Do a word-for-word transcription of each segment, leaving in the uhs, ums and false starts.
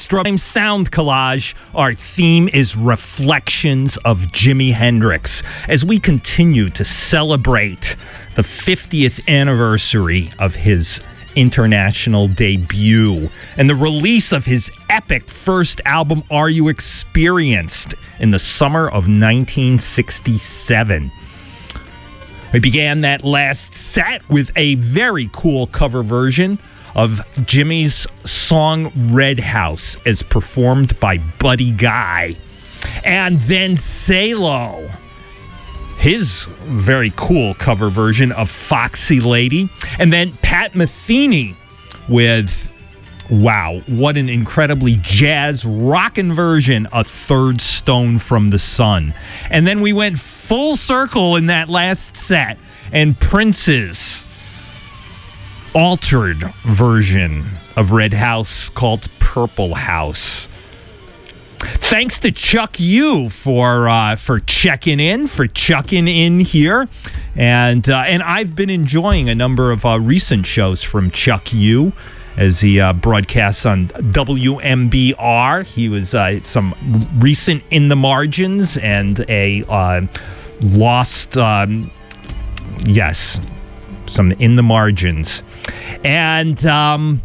Struggling Sound Collage. Our theme is Reflections of Jimi Hendrix as we continue to celebrate the fiftieth anniversary of his international debut and the release of his epic first album, Are You Experienced, in the summer of nineteen sixty-seven. We began that last set with a very cool cover version of Jimi's song Red House as performed by Buddy Guy. And then Salo, his very cool cover version of Foxy Lady. And then Pat Metheny with, wow, what an incredibly jazz rockin' version of Third Stone from the Sun. And then we went full circle in that last set, and Prince's altered version of Red House called Purple House. Thanks to Chuck U for uh, for checking in, for chucking in here, and uh, and I've been enjoying a number of uh, recent shows from Chuck U as he uh, broadcasts on W M B R. He was uh, some recent In the Margins and a uh, lost, um, yes, some In the Margins. And um,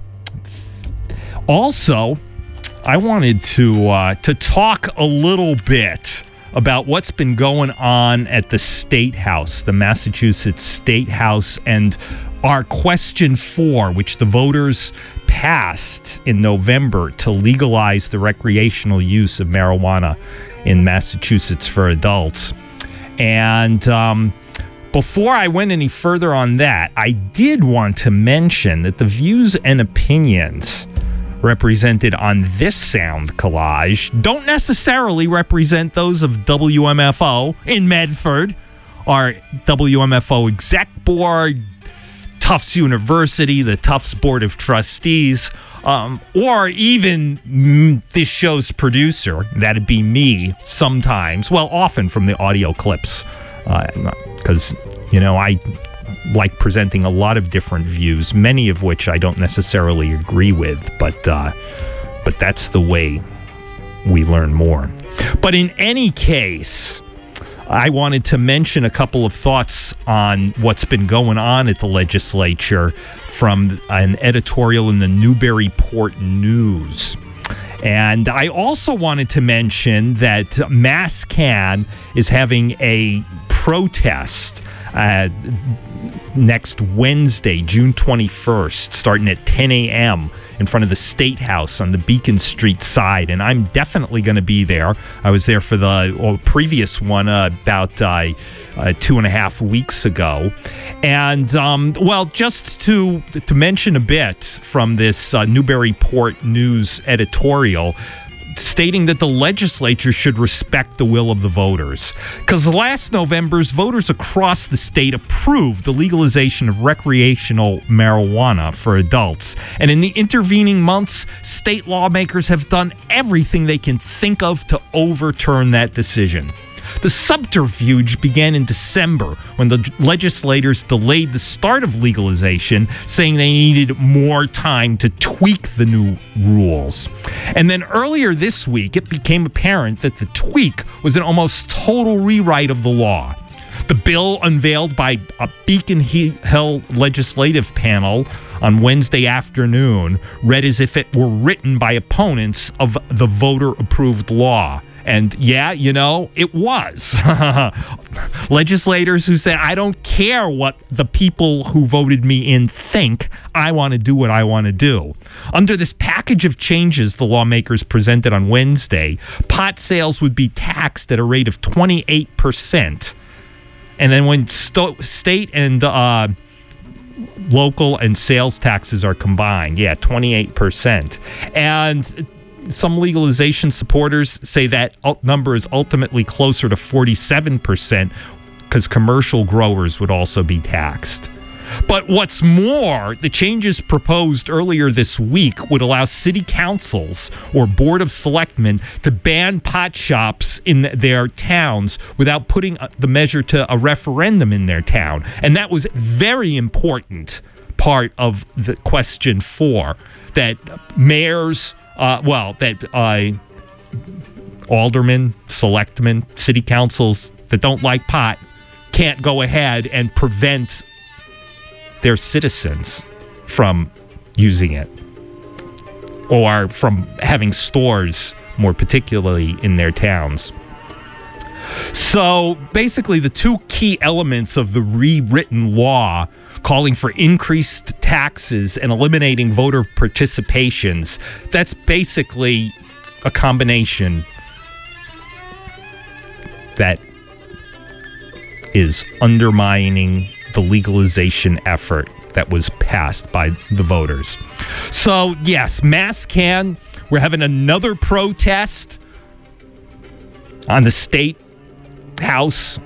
also, I wanted to uh, to talk a little bit about what's been going on at the State House, the Massachusetts State House, and our question four, which the voters passed in November to legalize the recreational use of marijuana in Massachusetts for adults. And um, before I went any further on that, I did want to mention that the views and opinions represented on this sound collage don't necessarily represent those of W M F O in Medford, our W M F O exec board, Tufts University, the Tufts Board of Trustees, um, or even mm, this show's producer. That'd be me sometimes, well, often from the audio clips, because, uh, you know, I like presenting a lot of different views, many of which I don't necessarily agree with, but uh, but that's the way we learn more. But in any case, I wanted to mention a couple of thoughts on what's been going on at the legislature from an editorial in the Newburyport News. And I also wanted to mention that MassCan is having a protest uh, next Wednesday, June twenty-first, starting at ten a.m. in front of the State House on the Beacon Street side. And I'm definitely going to be there. I was there for the well, previous one uh, about uh, uh, two and a half weeks ago. And, um, well, just to, to mention a bit from this uh, Newburyport News editorial, stating that the legislature should respect the will of the voters. Because last November's voters across the state approved the legalization of recreational marijuana for adults. And in the intervening months, state lawmakers have done everything they can think of to overturn that decision. The subterfuge began in December when the legislators delayed the start of legalization, saying they needed more time to tweak the new rules. And then earlier this week, it became apparent that the tweak was an almost total rewrite of the law. The bill unveiled by a Beacon Hill legislative panel on Wednesday afternoon read as if it were written by opponents of the voter-approved law. And yeah, you know, it was. Legislators who said, I don't care what the people who voted me in think. I want to do what I want to do. Under this package of changes the lawmakers presented on Wednesday, pot sales would be taxed at a rate of twenty-eight percent. And then when sto- state and uh, local and sales taxes are combined, yeah, twenty-eight percent. And some legalization supporters say that number is ultimately closer to forty-seven percent because commercial growers would also be taxed. But what's more, the changes proposed earlier this week would allow city councils or board of selectmen to ban pot shops in their towns without putting the measure to a referendum in their town. And that was very important part of the question four, that mayors uh, well, that uh, aldermen, selectmen, city councils that don't like pot can't go ahead and prevent their citizens from using it or from having stores, more particularly in their towns. So basically, the two key elements of the rewritten law calling for increased taxes and eliminating voter participations, that's basically a combination that is undermining the legalization effort that was passed by the voters. So, yes, MassCan, we're having another protest on the State House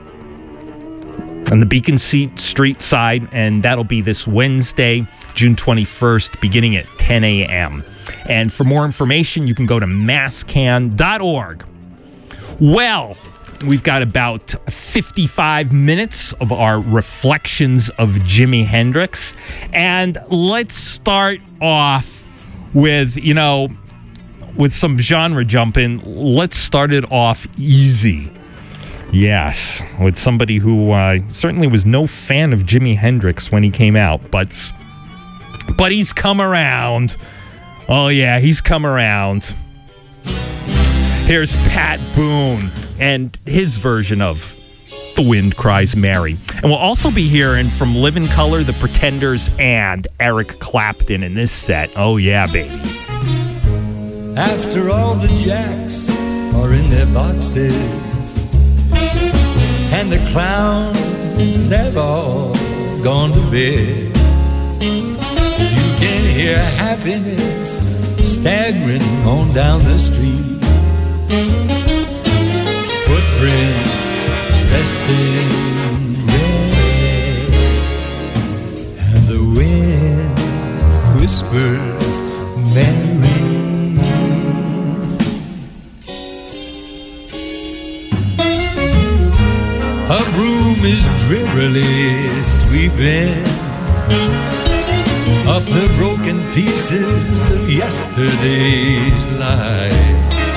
on the Beacon Street side, and that'll be this Wednesday, June twenty-first, beginning at ten a.m. And for more information, you can go to mass can dot org. Well, we've got about fifty-five minutes of our reflections of Jimi Hendrix. And let's start off with, you know, with some genre jumping. Let's start it off easy. Yes, with somebody who uh, certainly was no fan of Jimi Hendrix when he came out, but but he's come around. Oh yeah, he's come around. Here's Pat Boone and his version of The Wind Cries Mary. And we'll also be hearing from Living Colour, The Pretenders, and Eric Clapton in this set. Oh yeah, baby. After all the jacks are in their boxes and the clowns have all gone to bed, you can hear happiness staggering on down the street. Footprints dressed in red, and the wind whispers Mary. A broom is drearily sweeping up the broken pieces of yesterday's life.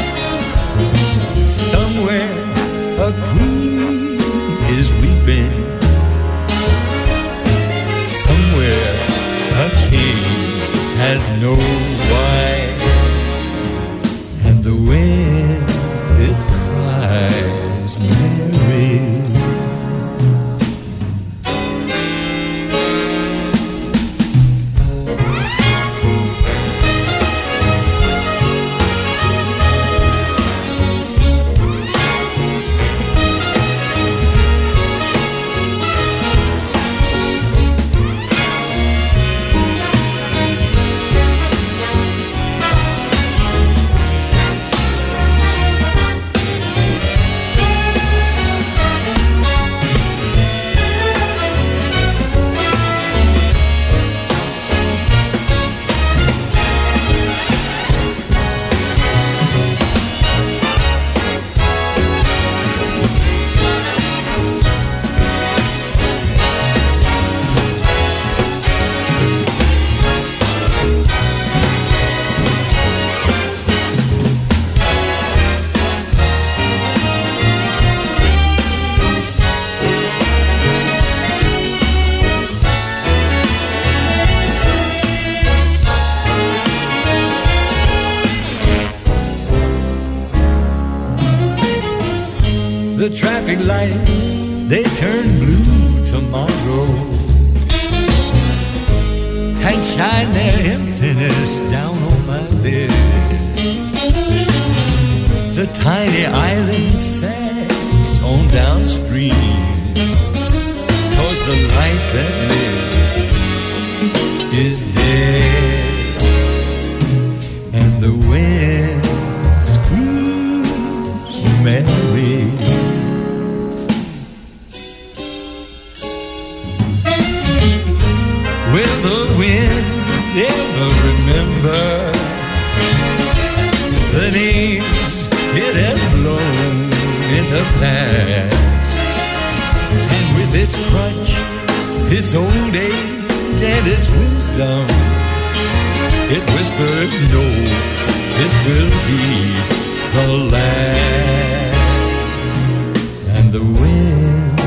Somewhere a queen is weeping. Somewhere a king has no wife, and the wind it cries Mary. The traffic lights, they turn blue tomorrow and shine their emptiness down on my bed. The tiny island sags on downstream, 'cause the life that lived is dead, and the wind screams Mary. Will the wind ever remember the names it has blown in the past? And with its crutch, its old age, and its wisdom, it whispers no this will be the last. And the wind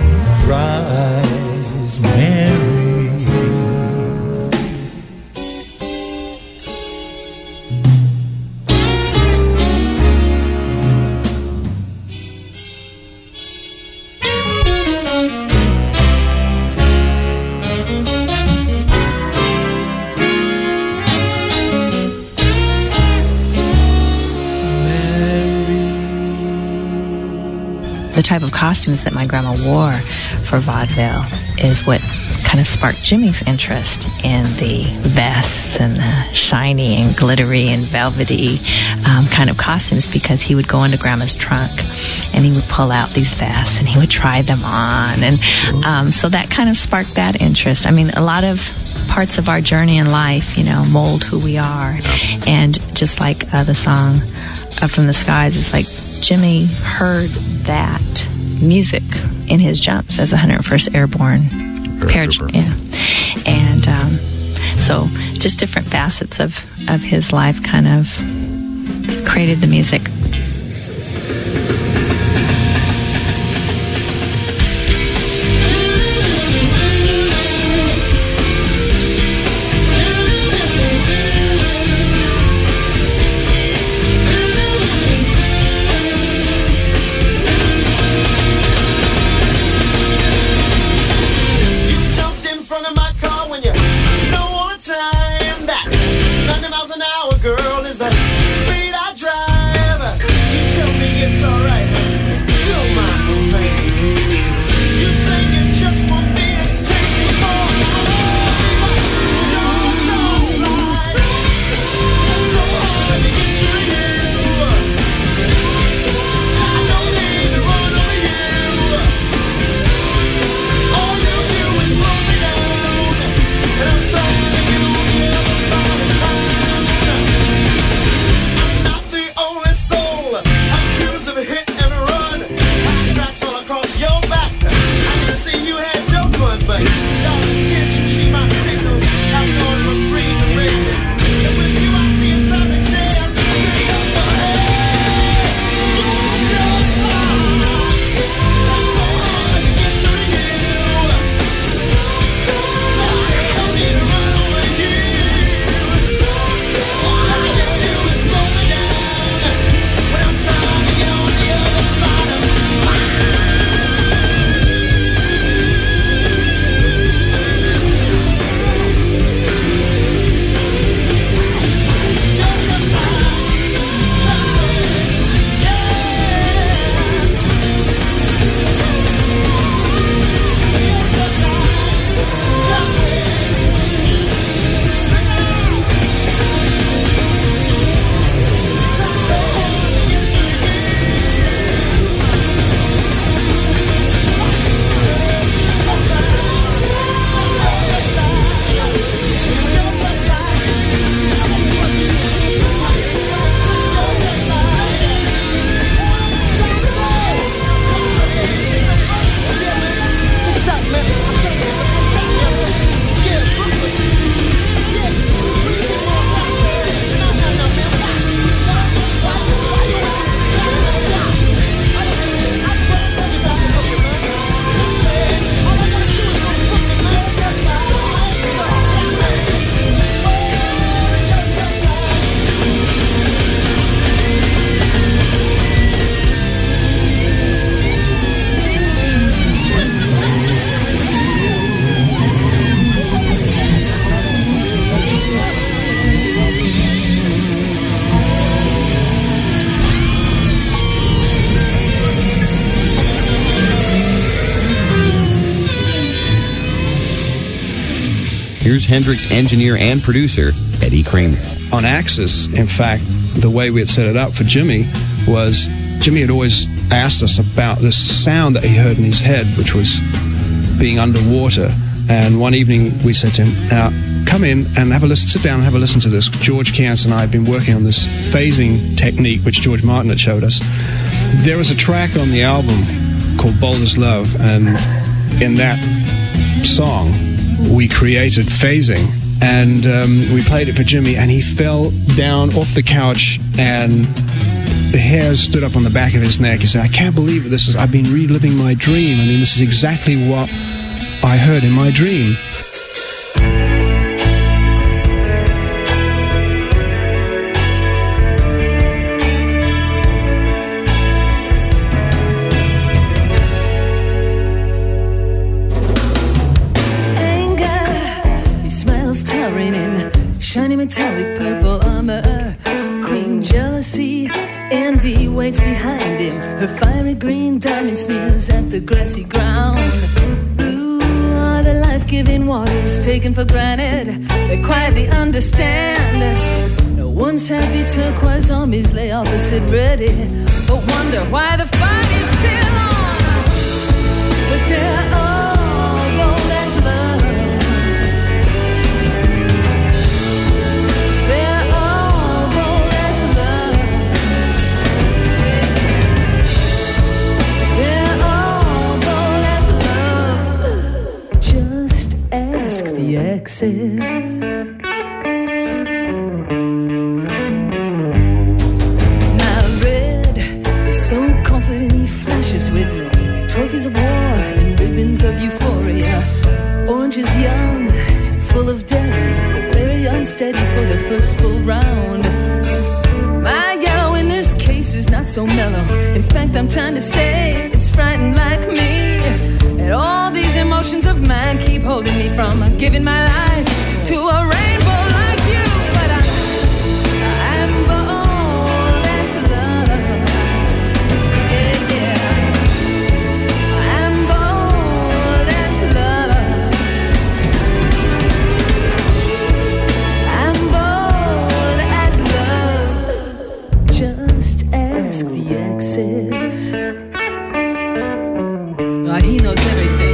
cries Mary. The type of costumes that my grandma wore for vaudeville is what kind of sparked Jimmy's interest in the vests and the shiny and glittery and velvety um, kind of costumes, because he would go into Grandma's trunk and he would pull out these vests and he would try them on. And um, so that kind of sparked that interest. I mean, a lot of parts of our journey in life, you know, mold who we are. And just like uh, the song Up from the Skies, it's like Jimmy heard that music in his jumps as a one hundred first Airborne paratrooper. Yeah. And um, so just different facets of, of his life kind of created the music. Here's Hendrix engineer and producer, Eddie Kramer. On Axis, in fact, the way we had set it up for Jimmy was Jimmy had always asked us about this sound that he heard in his head, which was being underwater. And one evening we said to him, now come in and have a listen, sit down and have a listen to this. George Kantz and I had been working on this phasing technique, which George Martin had showed us. There was a track on the album called Bold as Love, and in that song we created phasing and um, we played it for Jimmy, and he fell down off the couch, and the hairs stood up on the back of his neck. He said, I can't believe it. This is, I've been reliving my dream. I mean, this is exactly what I heard in my dream. Shiny metallic purple armor, queen jealousy, envy waits behind him. Her fiery green diamond sneers at the grassy ground. Blue are the life-giving waters taken for granted. They quietly understand. No one's happy turquoise armies lay opposite ready, but wonder why the fight is still on. But they're all gold as love. The exes. Now red is so confident he flashes with trophies of war and ribbons of euphoria. Orange is young, full of death, very unsteady for the first full round. My yellow in this case is not so mellow. In fact, I'm trying to say it's frightened like me. And all these emotions of mine keep holding me from giving my life to a rainbow like you. But I, I'm bold as love. Yeah, yeah. I'm bold as love. I'm bold as love. Just ask the exes. Uh, he knows everything.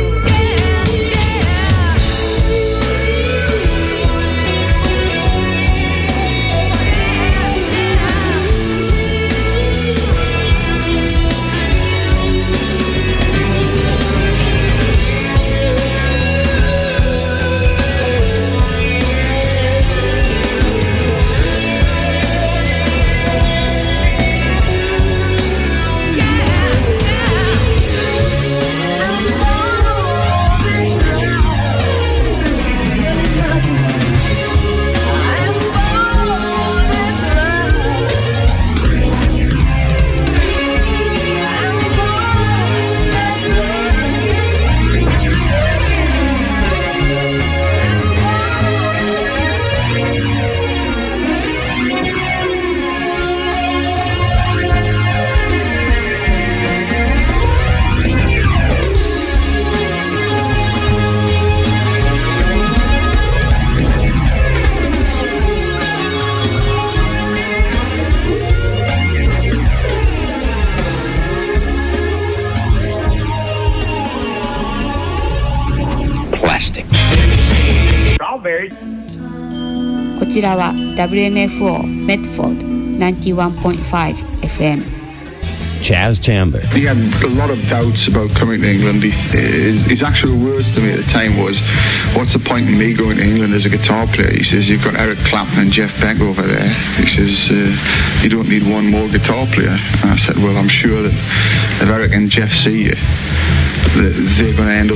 Strawberry. こちらは ダブリューエムエフオー Medford ナインティワンポイントファイブ エフエム Chaz Chandler. He had a lot of doubts about coming to England. He, his, his actual words to me at the time was, what's the point in me going to England as a guitar player? He says, you've got Eric Clapton and Jeff Beck over there. He says, uh, you don't need one more guitar player. And I said, well, I'm sure that if Eric and Jeff see you, that they're going to end up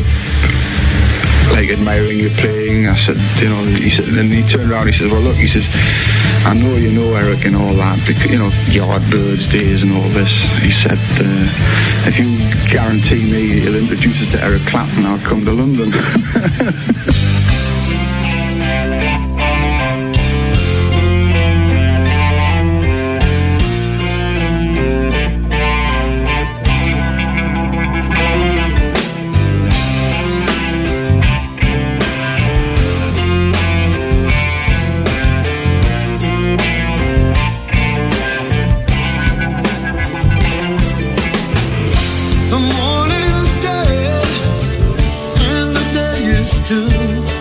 like admiring you playing. I said, you know, he said, and he turned around, he says, well, look, he says, I know you know Eric and all that, because, you know, Yardbirds days and all this. He said, uh, if you guarantee me you'll introduce us to Eric Clapton, I'll come to London. The morning is dead and the day is too.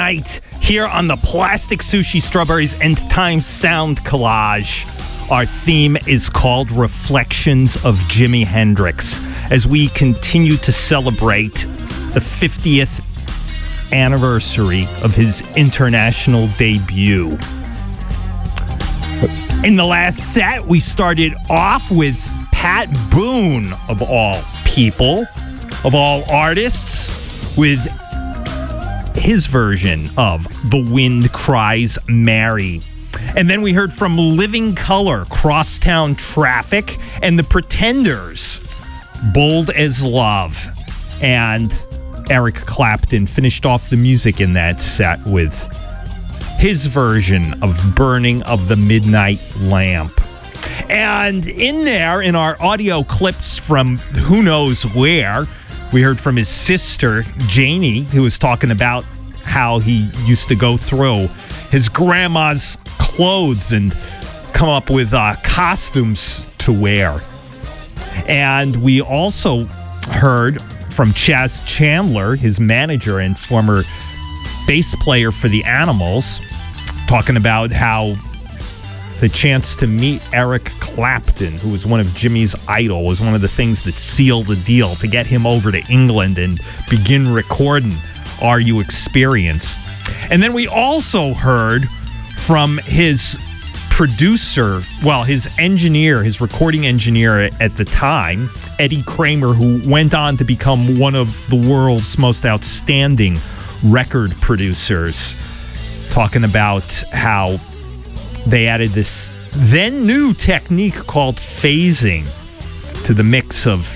Tonight, here on the Plastic Sushi Strawberries and Time Sound Collage, our theme is called Reflections of Jimi Hendrix, as we continue to celebrate the fiftieth anniversary of his international debut. In the last set, we started off with Pat Boone, of all people, of all artists, with his version of The Wind Cries Mary. And then we heard from Living Colour, Crosstown Traffic, and The Pretenders, Bold as Love. And Eric Clapton finished off the music in that set with his version of Burning of the Midnight Lamp. And in there, in our audio clips from who knows where, we heard from his sister, Janie, who was talking about how he used to go through his grandma's clothes and come up with uh, costumes to wear. And we also heard from Chaz Chandler, his manager and former bass player for the Animals, talking about how the chance to meet Eric Clapton, who was one of Jimmy's idol, was one of the things that sealed the deal to get him over to England and begin recording Are You Experienced? And then we also heard from his producer, well, his engineer, his recording engineer at the time, Eddie Kramer, who went on to become one of the world's most outstanding record producers, talking about how they added this then new technique called phasing to the mix of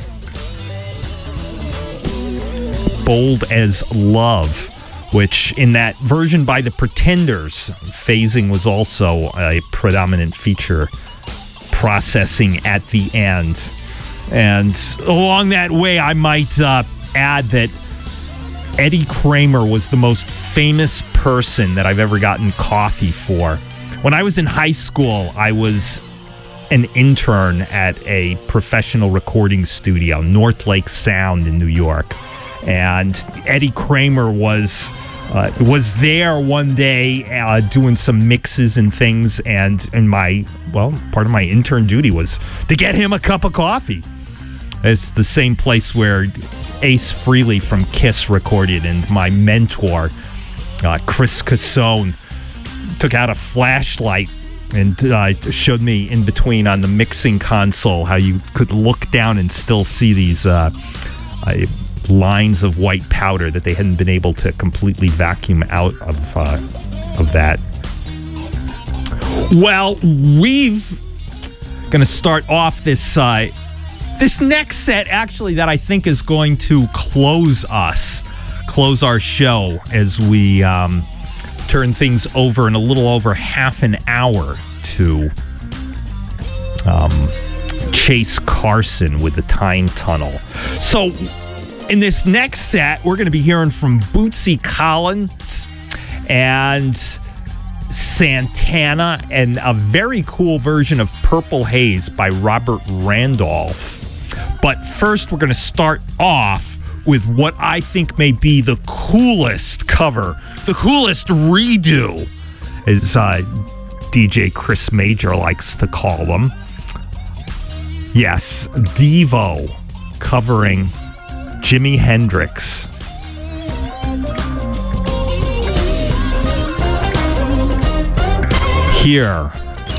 Bold as Love, which in that version by The Pretenders, phasing was also a predominant feature, processing at the end. And along that way, I might uh, add that Eddie Kramer was the most famous person that I've ever gotten coffee for. When I was in high school, I was an intern at a professional recording studio, North Lake Sound in New York. And Eddie Kramer was uh, was there one day uh, doing some mixes and things. And, and my, well, part of my intern duty was to get him a cup of coffee. It's the same place where Ace Frehley from Kiss recorded, and my mentor, uh, Chris Cassone, took out a flashlight and uh, showed me in between on the mixing console how you could look down and still see these uh, uh, lines of white powder that they hadn't been able to completely vacuum out of uh, of that. Well, we've going to start off this uh, this next set, actually, that I think is going to close us, close our show as we um, turn things over in a little over half an hour to um, Chase Carson with the Time Tunnel. So in this next set, we're going to be hearing from Bootsy Collins and Santana and a very cool version of Purple Haze by Robert Randolph. But first, we're going to start off with what I think may be the coolest cover, the coolest redo, as uh, D J Chris Major likes to call them. Yes, Devo covering Jimi Hendrix. Here,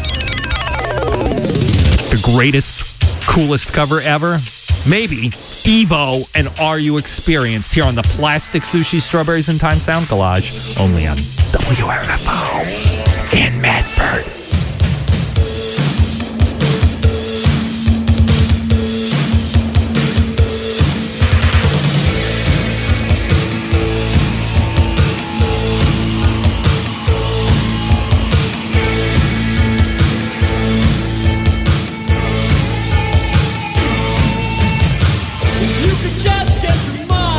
the greatest, coolest cover ever? Maybe. Devo and Are You Experienced here on the Plastic Sushi Strawberries and Time Sound Collage, only on W R F O in Medford.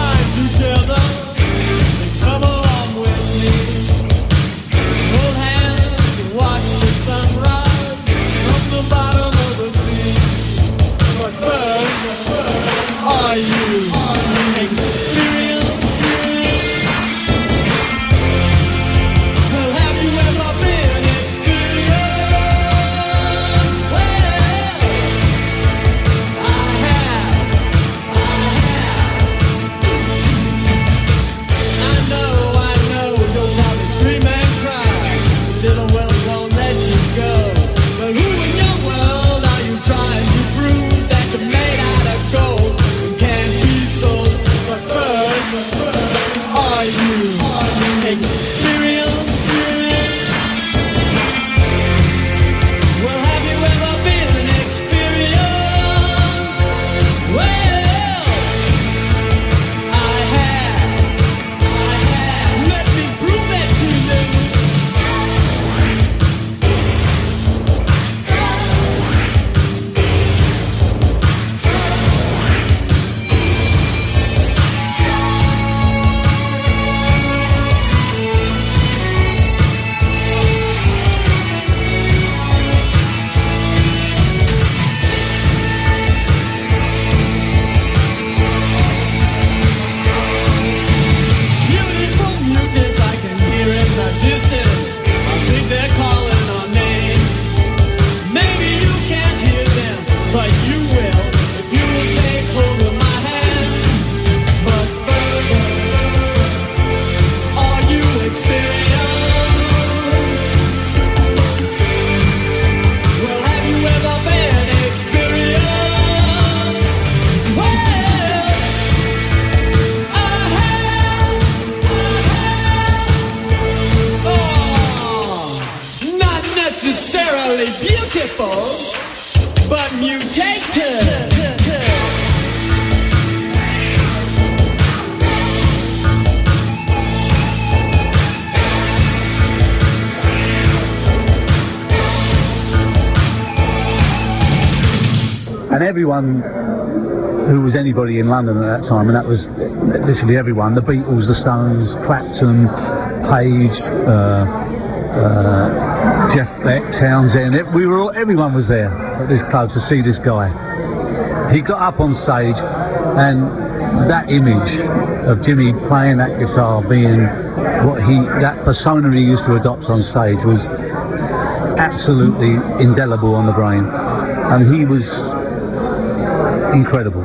Come along with me, hold hands. beautiful, but mutated. And everyone who was anybody in London at that time, and that was literally everyone, the Beatles, the Stones, Clapton, Page, uh, uh, Jeff Beck, Townsend, it, we were all, everyone was there at this club to see this guy. He got up on stage, and that image of Jimmy playing that guitar, being what he, that persona he used to adopt on stage was absolutely indelible on the brain. And he was incredible.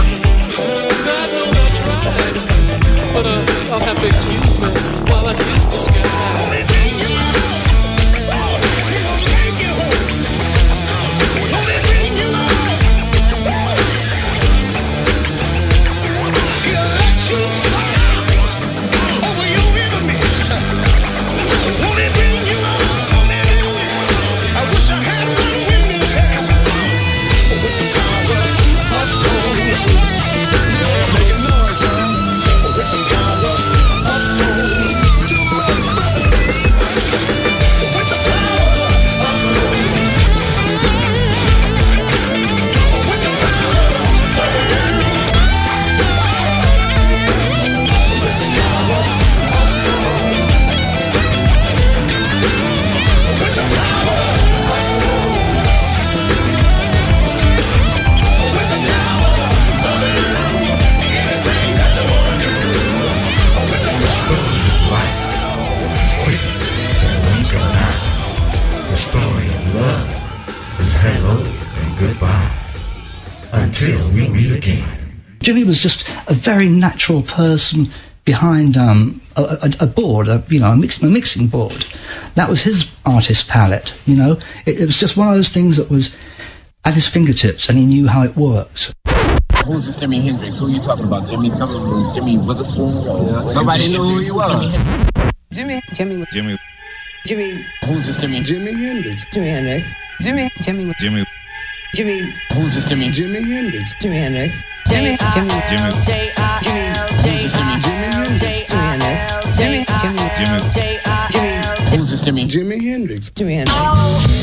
Excuse me while I kiss love is hello and goodbye until we meet again. Jimmy was just a very natural person behind um, a, a, a board, a, you know, a, mix, a mixing board. That was his artist palette, you know. It, it was just one of those things that was at his fingertips, and he knew how it worked. Who's this Jimi Hendrix? Who are you talking about? Jimmy something? Jimmy Witherspoon? Or nobody knew who he was. Jimmy. Jimmy. Jimmy. Jimmy. Who's this Jimmy? Jimi Hendrix. Jimi Hendrix. Jimmy. Jimmy. Jimmy. Jimmy. Who's this Jimmy? Jimi Hendrix. Jimi Hendrix. Jimmy. Jimmy. Jimmy. Jimmy. Who's this Jimmy? Jimi Hendrix. Jimi Hendrix. Jimmy. Jimmy. Jimmy. Jimmy. Who's this Jimmy? Jimi Hendrix. Jimi Hendrix.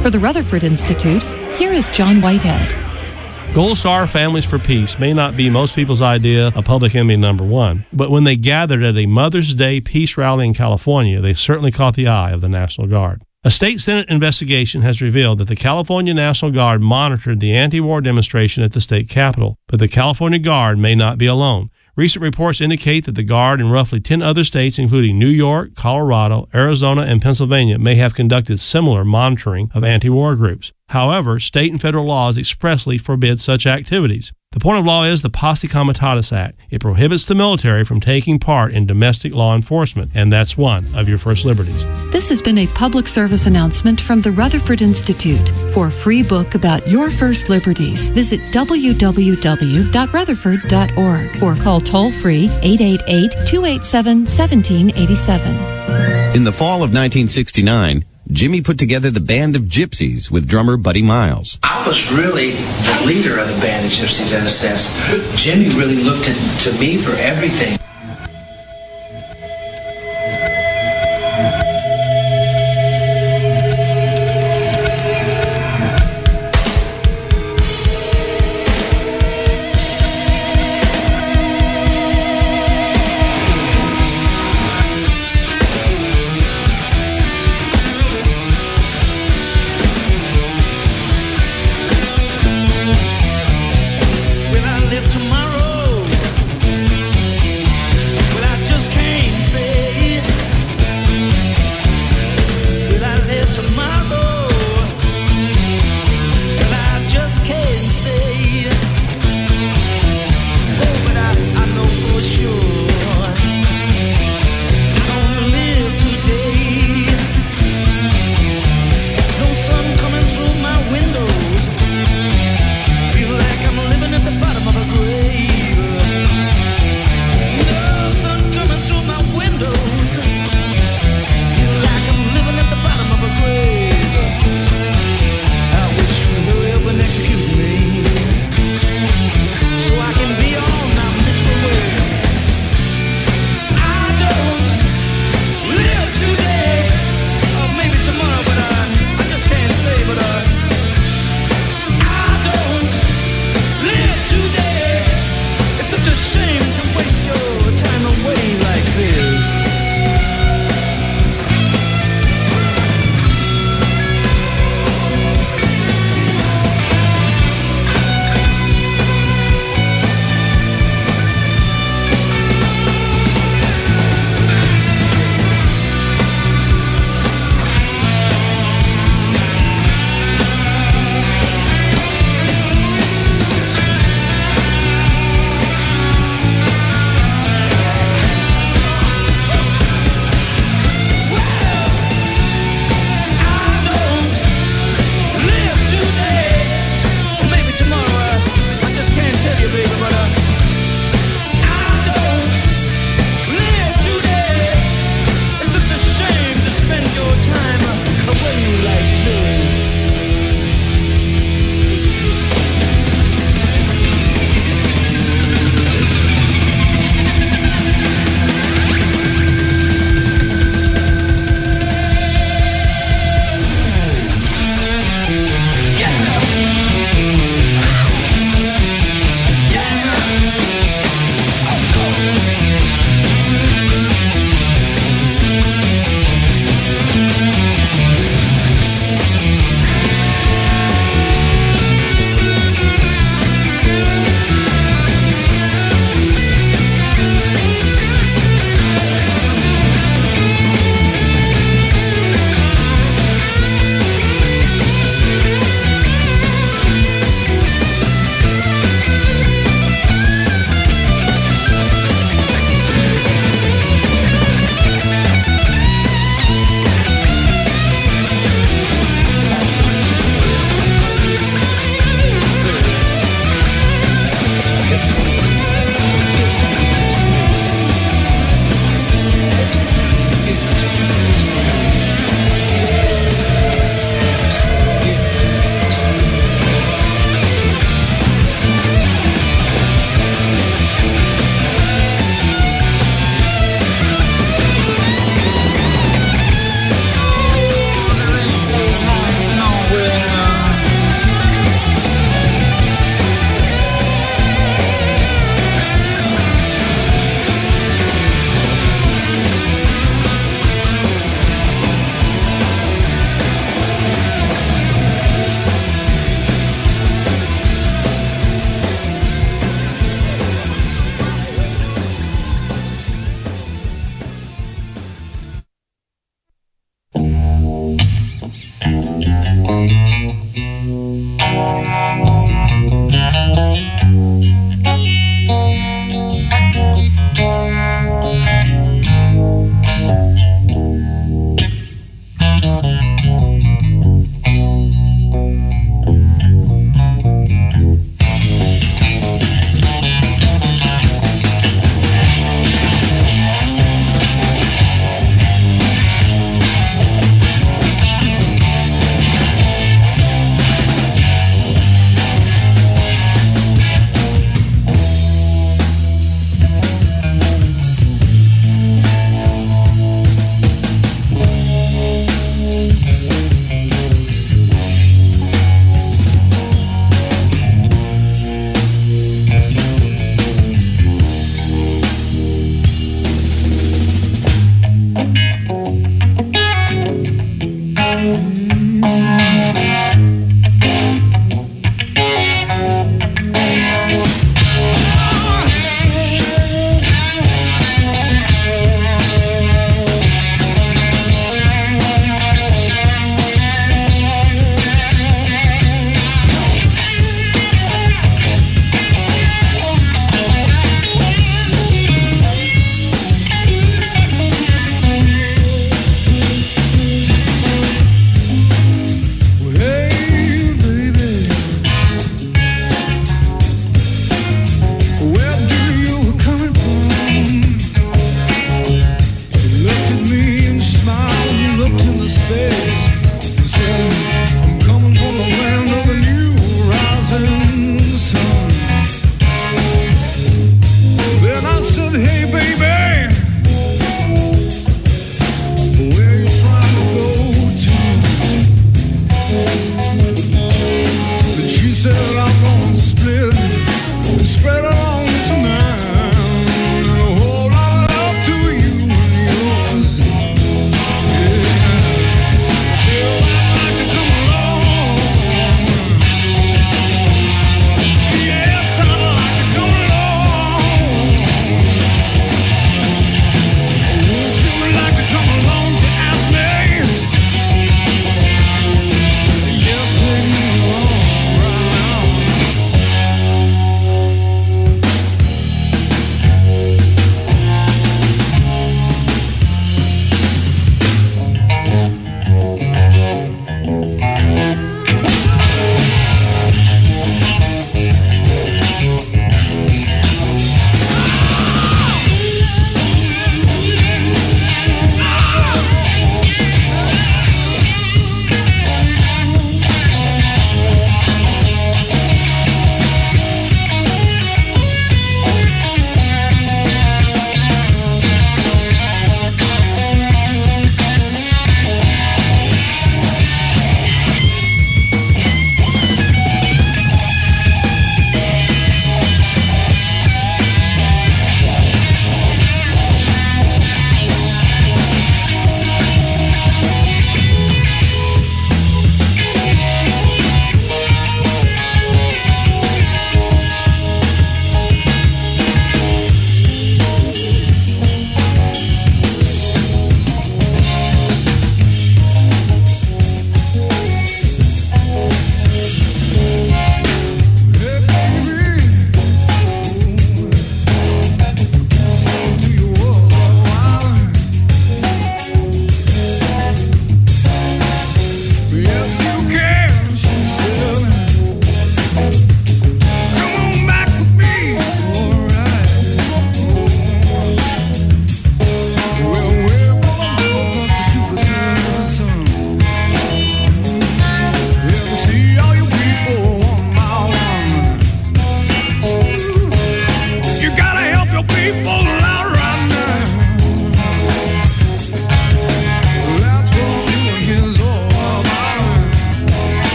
For the Rutherford Institute, here is John Whitehead. Gold Star Families for Peace may not be most people's idea of public enemy number one, but when they gathered at a Mother's Day peace rally in California, they certainly caught the eye of the National Guard. A state Senate investigation has revealed that the California National Guard monitored the anti-war demonstration at the state capitol, but the California Guard may not be alone. Recent reports indicate that the Guard in roughly ten other states, including New York, Colorado, Arizona, and Pennsylvania, may have conducted similar monitoring of anti-war groups. However, state and federal laws expressly forbid such activities. The point of law is the Posse Comitatus Act. It prohibits the military from taking part in domestic law enforcement, and that's one of your first liberties. This has been a public service announcement from the Rutherford Institute. For a free book about your first liberties, visit w w w dot rutherford dot org or call toll-free eight eight eight, two eight seven, one seven eight seven. In the fall of nineteen sixty-nine, Jimmy put together the Band of Gypsies with drummer Buddy Miles. I was really the leader of the Band of Gypsies in a sense. Jimmy really looked to, to me for everything. When I live tomorrow,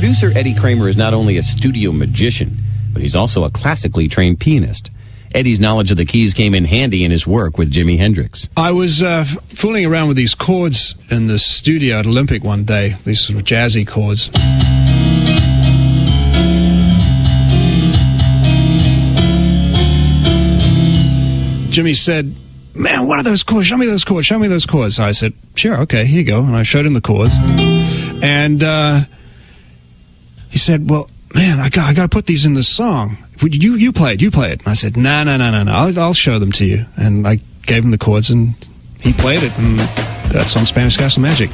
Producer Eddie Kramer is not only a studio magician, but he's also a classically trained pianist. Eddie's knowledge of the keys came in handy in his work with Jimi Hendrix. I was uh, fooling around with these chords in the studio at Olympic one day, these sort of jazzy chords. Jimmy said, "Man, what are those chords? Show me those chords. Show me those chords." So I said, "Sure, okay, here you go." And I showed him the chords. And uh, he said, "Well, man, I got I got to put these in this song. You you play it, you play it." And I said, "No, no, no, no, no. I'll, I'll show them to you." And I gave him the chords, and he played it, and that's on Spanish Castle Magic.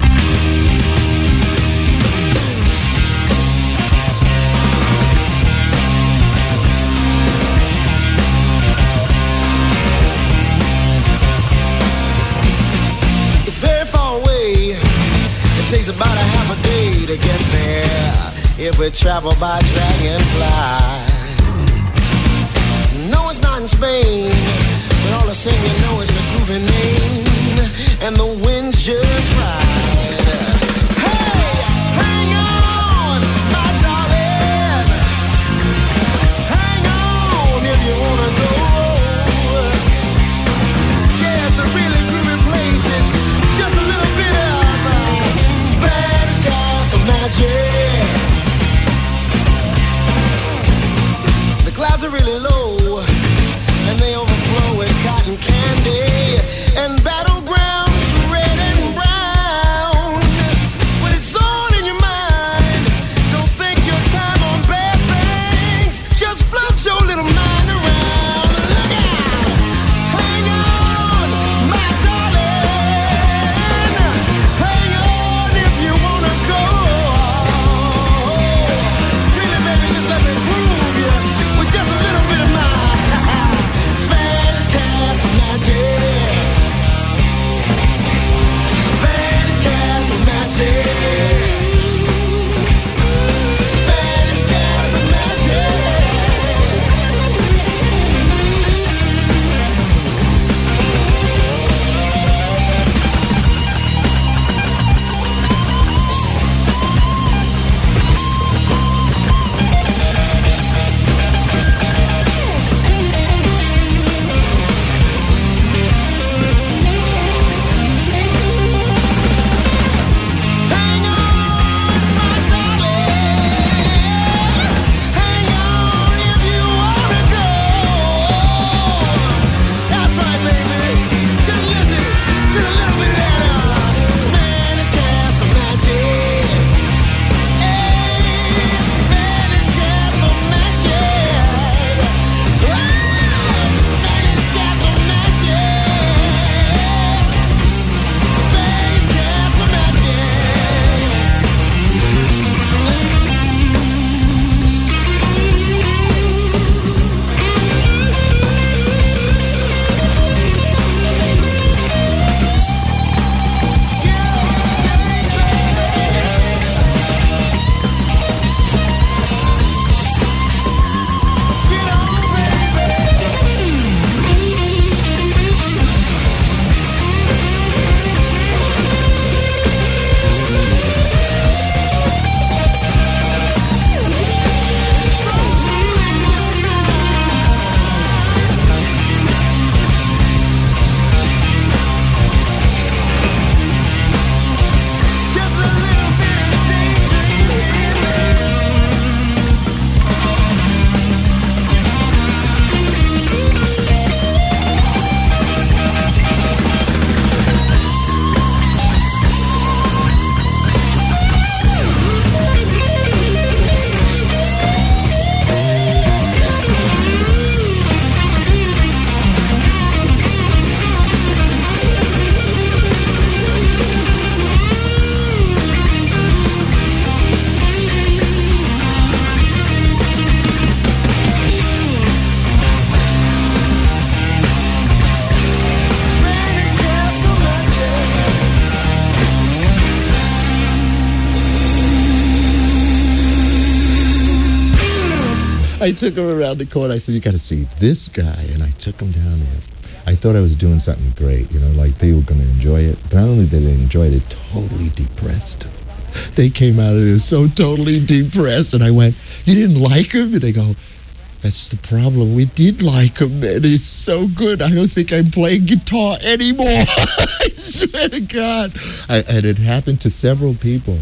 It's very far away. It takes about a half a day to get there if we travel by dragonfly. No, it's not in Spain, but all the same you know it's a groovy name, and the wind's just right. Hey, hang on, my darling. Hang on if you wanna go. Yeah, it's a really groovy place. It's just a little bit of uh, Spanish Castle magic. The clouds are really low, and they overflow with cotton candy and battlegrounds red and brown. When it's all in your mind, don't think your time on bad things. Just float your little mind around. Look out! Hang on, my darling. Hang on if you wanna go. Really, baby, just let me prove you with just a little bit of my Spanish Castle magic. Spanish Castle magic. Spanish Castle magic. Hang on, my darling. Hang on if you wanna go. That's right, baby. Just listen to a little bit of that uh, Spanish Castle magic. Hey, Spanish Castle magic. Ah, Spanish Castle magic. Spanish Castle magic. I took him around the corner. I said, "You got to see this guy," and I took him down there. I thought I was doing something great, you know, like they were going to enjoy it. But not only did they enjoy it, they totally depressed. They came out of it so totally depressed, and I went, "You didn't like him?" And they go, "That's the problem. We did like him, and he's so good. I don't think I'm playing guitar anymore." I swear to God. I, and it happened to several people.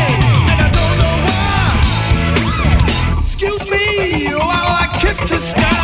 To sky.